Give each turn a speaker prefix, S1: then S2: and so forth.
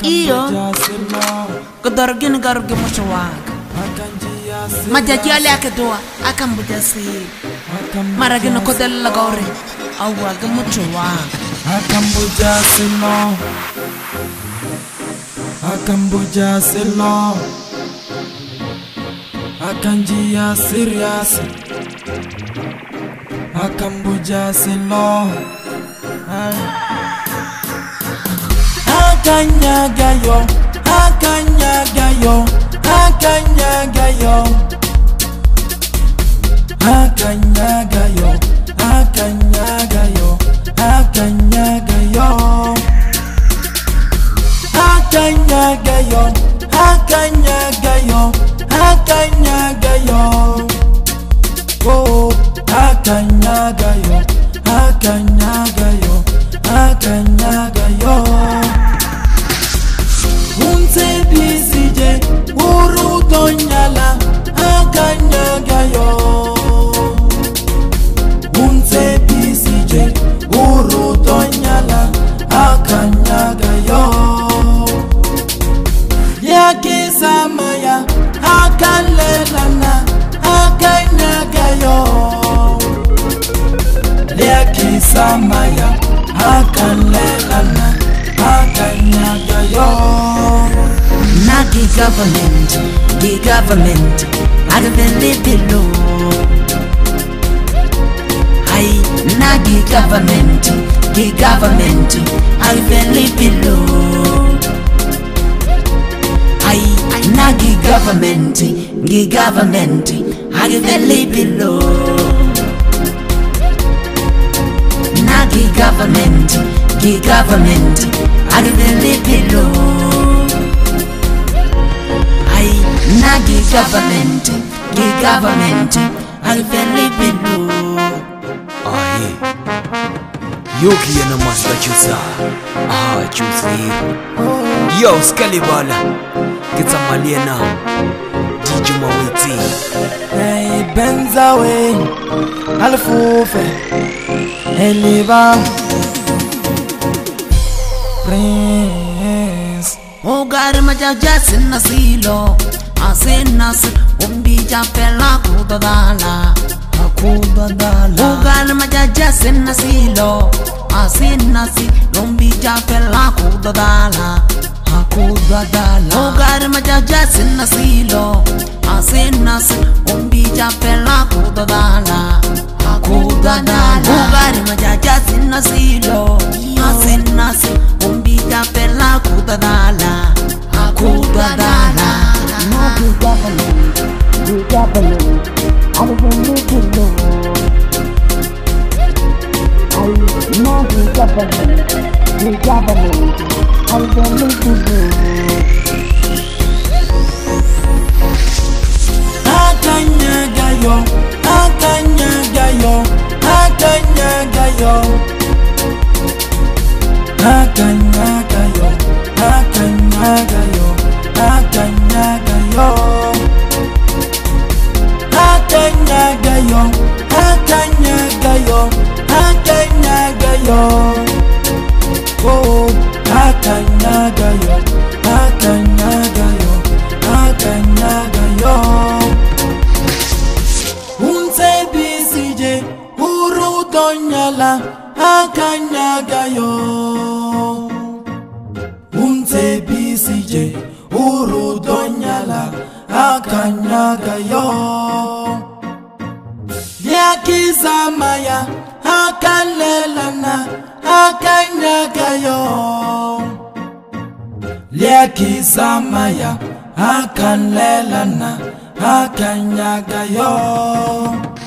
S1: iyo kodorgin garge mochwaka majajale akedwa akambujasi maragino kodella gore awage mochwaka
S2: akambujasi lo akanjia serious akambujasi lo akanyagayo akanyagayo akanyagayo akanyagayo akanyagayo akanyagayo akanyagayo akanyagayo akanyagayo oh akanyagayo akanyagayo akanyagayo unse bisije urudonyala akanyagayo unse bisije urudonyala akanyagayo yakisamaya akalelana akanyagayo yakisamaya akalelana akanyagayo
S1: nagi government agaveli below ai nagi government agaveli below ai nagi government agaveli below nagi government agaveli below ai nagi government agaveli below
S3: ai yoki yana master chusa chusi yo skalibala kitsamaliena dijuma witi
S2: hey benzawe alfufe eliba prince
S1: ogar majaja sinasilo asinas umbija pela kudadala ogar majaja sinasilo asinas umbija pela kudadala ogar majaja sinasilo asinas umbija pela kudadala ogar majaja sinasilo asinas umbija pela kudadala
S2: akanyagayo akanyagayo akanyagayo akanyagayo akanyagayo akanyagayo akanyagayo akanyagayo akanyagayo oh akanyagayo akanyagayo akanyagayo unse bisije urudonyala akanyagayo unse bisije urudonyala akanyagayo yakizamaya akalelana akanyagayo yakizamaya akalelana akanyagayo